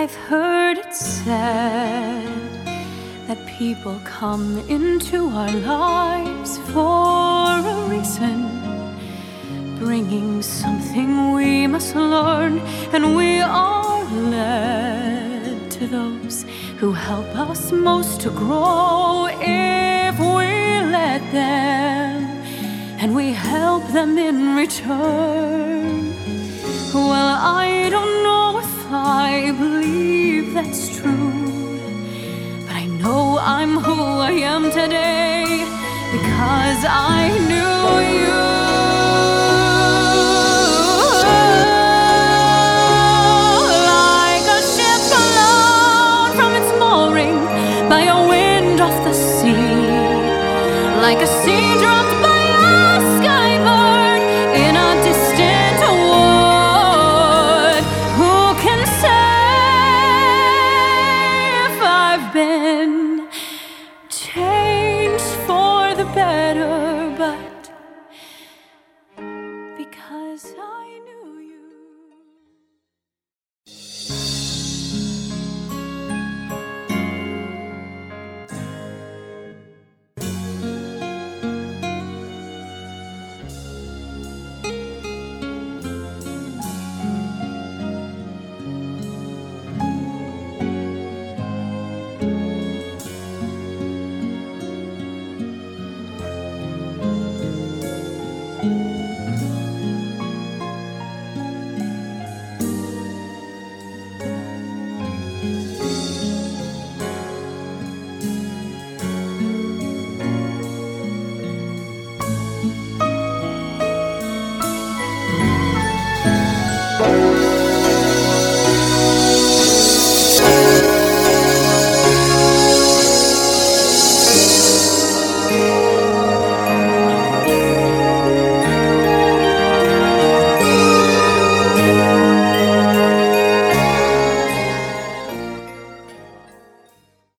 I've heard it said that people come into our lives for a reason, bringing something we must learn, and we are led to those who help us most to grow if we let them, and we help them in return. Well, I don't know if I believe that's true, but I know I'm who I am today because I knew you.